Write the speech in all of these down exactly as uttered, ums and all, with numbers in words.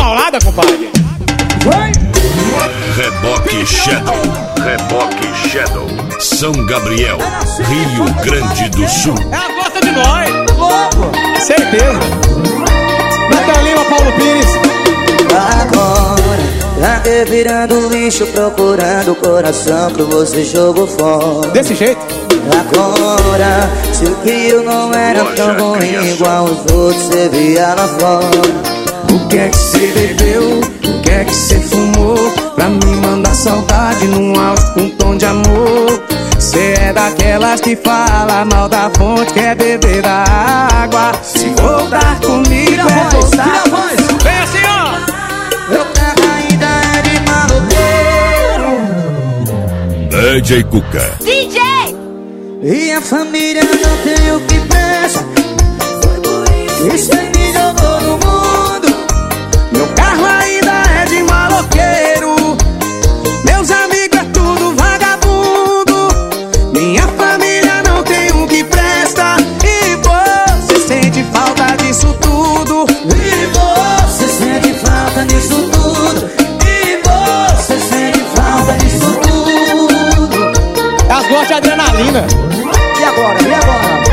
paulada, compadre. Reboque Shadow, Reboque Shadow, São Gabriel, Rio Grande do Sul. Ela gosta de nós. Louco. Certeza. Natal Lima, Paulo Pires. Agora, tá que virando lixo, procurando o coração que você jogou fora. Desse jeito. Agora, se o que eu não era Loja tão ruim Criação. igual os outros, você via lá fora. O que é que cê bebeu? O que é que cê fumou? Pra me mandar saudade num áudio com tom de amor. Cê é daquelas que fala mal da fonte, quer beber da água. Se voltar comigo Tira a é voz, voltar. tira a voz. Vem assim, ó. Meu carro ainda é de maloqueiro. D J Cuca. D J! E a família não tem o que presta. E cê me jogou no mundo. Meu carro ainda é de maloqueiro. Meus amigos é tudo vagabundo. Minha família não tem um que presta. E você sente falta disso tudo. E você sente falta disso tudo. E você sente falta disso tudo. Elas gostam de adrenalina. E agora? E agora?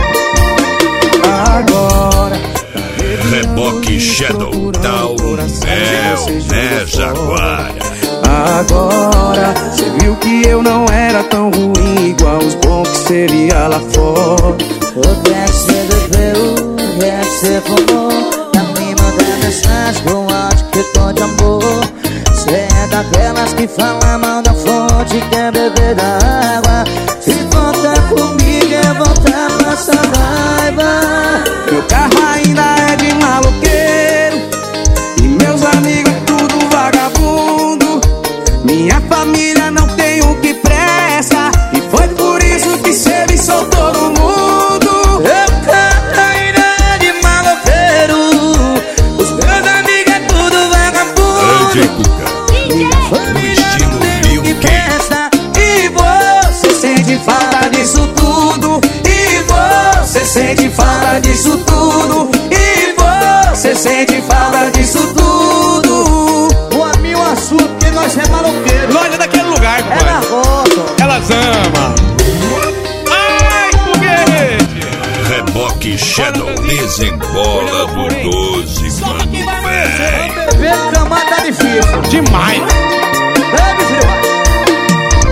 Agora Reboque Shadow, Down, Mel, né, Jaguara. Agora cê viu que eu não era tão ruim igual os bons que seria lá fora. O que é que cê bebeu? O que é que cê fumou? Tá me mandando mensagem com áudio que tô de amor. Cê é daquelas que fala mal da fonte, quer beber da água. Se voltar comigo é voltar pra essa raiva. Meu carro ainda é de maloqueiro. E meus amigos é tudo vagabundo. Minha família não tem o que presta. E foi por isso que cê me soltou no mundo. Meu carro ainda é de maloqueiro. Os meus amigos é tudo vagabundo. D J Cuca. Família estilo não tem o que Bill presta. E você sente falta disso tudo. E você sente falta disso tudo. E você sente falta disso tudo. O amigo assunto que nós é maloqueiro. Loja daquele lugar, É na compadre. roça. Elas amam. Ai, foguete. Reboque Shadow, desembola do doze, mano, véi. Beber camada tá difícil. Demais. Bebe, filho.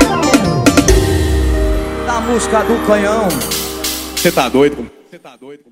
Da música do canhão. Você tá doido? Você tá doido?